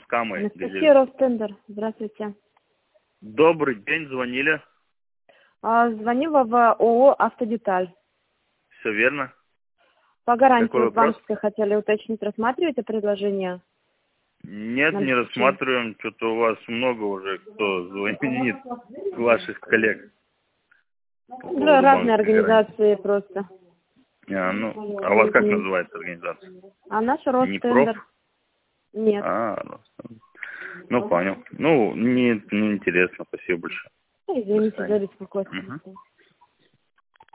Камы. Анастасия, Ростендер. Здравствуйте. Добрый день, звонили. Звонила в ООО «Автодеталь». Все верно. По гарантии Какой вопрос? банковской хотели уточнить, рассматриваете предложение? Нет, На не лечение? рассматриваем. Что-то у вас много уже, кто звонит, ваших коллег. По поводу Разные банковской гарантии. организации просто. А у вас как называется организация? А наш Не проф? Ростендер? Нет. Ну, понял. Ну, не интересно. Спасибо большое. До Извините за свидания. беспокойство. Мгм.